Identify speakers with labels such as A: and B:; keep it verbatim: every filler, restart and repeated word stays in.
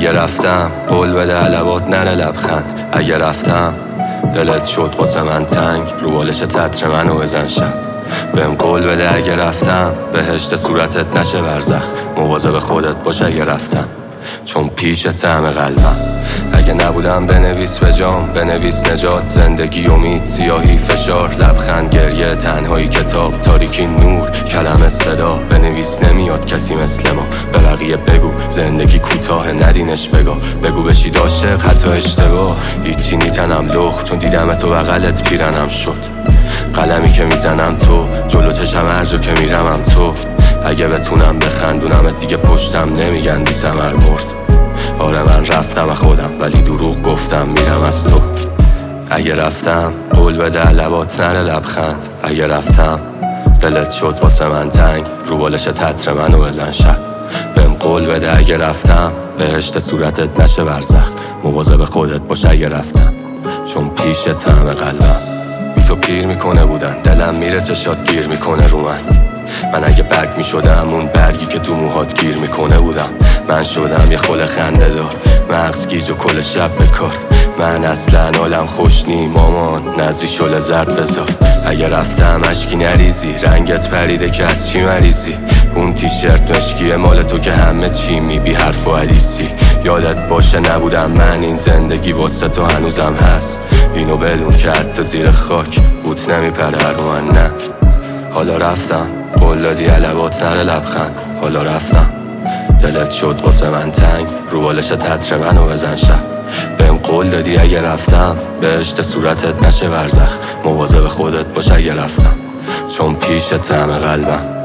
A: اگه رفتم قول بده علوات نره لبخند. اگه رفتم دلت شد واسه من تنگ، رو بالش تتر منو بزن شب. بهم قول بده اگه رفتم بهشت صورتت نشه برزخ. مواظب خودت باش اگه رفتم چون پیش طعم قلبم. اگه نبودم بنویس به جام، بنویس نجات، زندگی امید، سیاهی فشار، لبخند گریه، تنهایی کتاب، تاریکی نور، کلمه صدا. بنویس نمیاد کسی مثل ما، به بقیه بگو زندگی کوتاه ندینش بگو. بگو بشید عاشق حتی اشتباه، هیچی نیتنم لخ چون دیدم تو بغلت پیرنم شد. قلمی که میزنم تو، جلو چشم هر جا که میرمم تو. اگه بتونم بخندونمت دیگه پشتم نمیگن بی ثمر مرد. آره من رفتم از خودم ولی دروغ گفتم میرم از تو. اگه رفتم قول بده لبات نره لبخند. اگه رفتم دلت شد واسه من تنگ، رو بالش تتر منو بزن شب. بهم قول بده اگه رفتم بهشت صورتت نشه برزخ. مواظب خودت باش اگه رفتم چون پیش طعم قلبم. بی تو پیر میکنه بودن دلم، میره چشات گیر میکنه رو من. من اگه برگ میشدم اون برگی که تو موهات گیر میکنه بودم. من شدم یه خل خنده دار، مغز گیج و کل شب بکار. من اصلا حالم خوش نی مامان، نزدی شل زرد بذار. اگه رفتم اشکی نریزی، رنگت پریده که از چی مریضی. اون تیشرت مشکیه مال تو که همه چی می بی حرف و حدیثی. یادت باشه نبودم من، این زندگی واسه تو هنوزم هست. اینو بدون که حتی زیر خاک بوت نمیپره رو من. نه حالا رفتم قول دادی علوات نره لبخند. حالا رفتم دلت شد واسه من تنگ، رو بالش تتر منو بزن شب. بهم قول دادی اگه رفتم بهشت صورتت نشه برزخ. مواظب خودت باش اگه رفتم چون پیش طعم قلبم.